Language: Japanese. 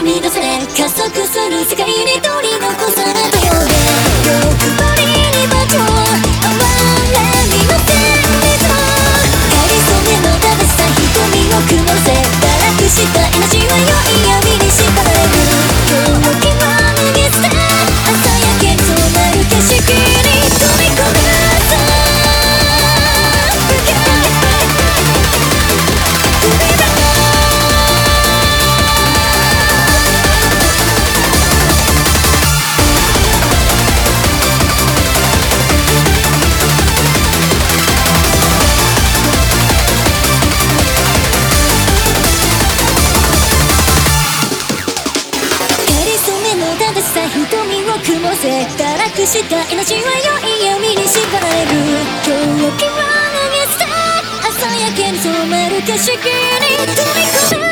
み出され加速する世界に取り残されたようで欲張りに馬上哀れみの天理とかりそめの正しさ瞳を曇らせ堕落した命は良い闇に縛られる狂気は脱ぎ捨て朝焼けとなる景色に飛び込む瞳を曇らせ堕落した命は良い闇に縛られる狂気は脱ぎ捨て朝焼けに染まる景色に飛び込む